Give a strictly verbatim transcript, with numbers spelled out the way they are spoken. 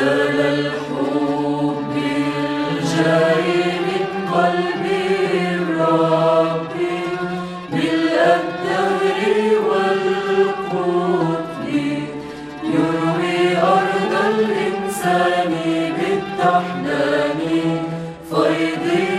سال الحب الجاري من قلب الرب ملء الدهر والقطب، يروي أرض الإنسان بالتحنان فيض